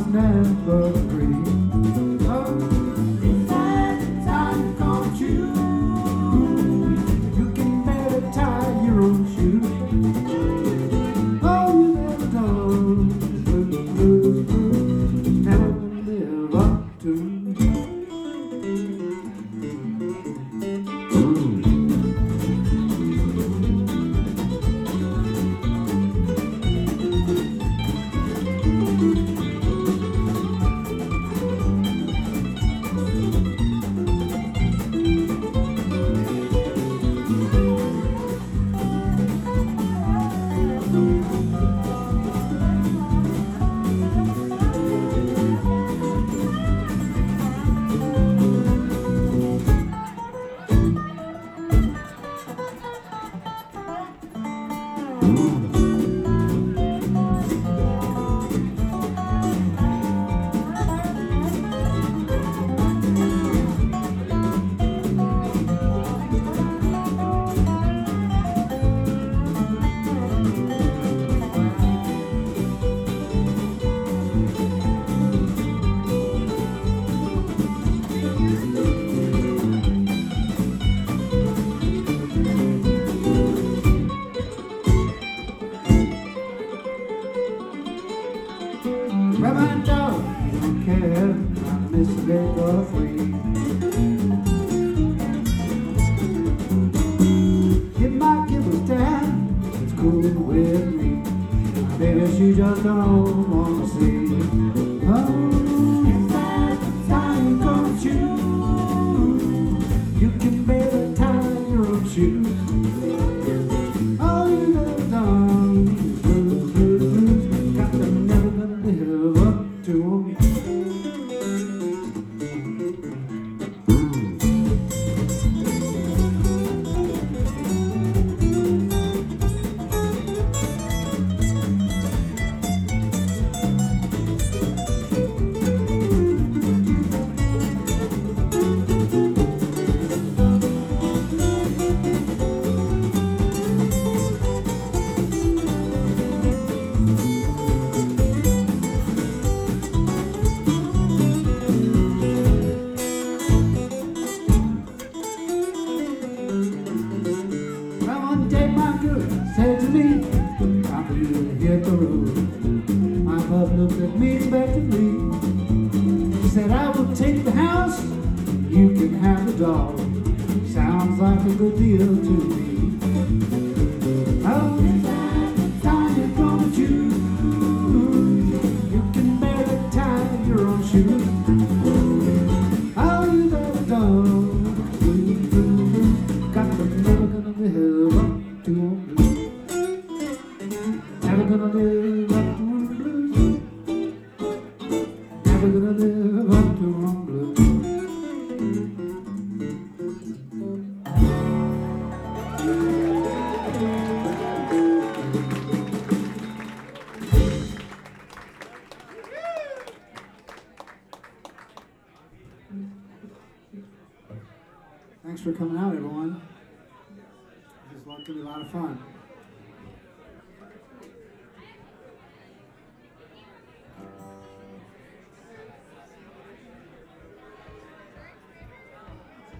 was never free. Oh, if that time comes you, you can better tie your own shoes. Oh, you never know, never gonna live up to. Well, my dog don't care, I miss a day for free. If my kid was down, it's cool with me. Baby, she just don't wanna see. Oh, if that time comes you, you can better tie your own shoes. Oh, you never done blues, got them never gonna live up to 'em. Said to me, I feel to hit the road. My bub looked at me expectantly. She said, I will take the house, you can have the dog. Sounds like a good deal to me. Oh, if that time is gonna choose, you can better tie your own shoes. Oh, you never done, got them never gonna live up to 'em. Never gonna live up to 'em blues. Never gonna live up to 'em blues. Thanks for coming out, everyone. This is going to be a lot of fun.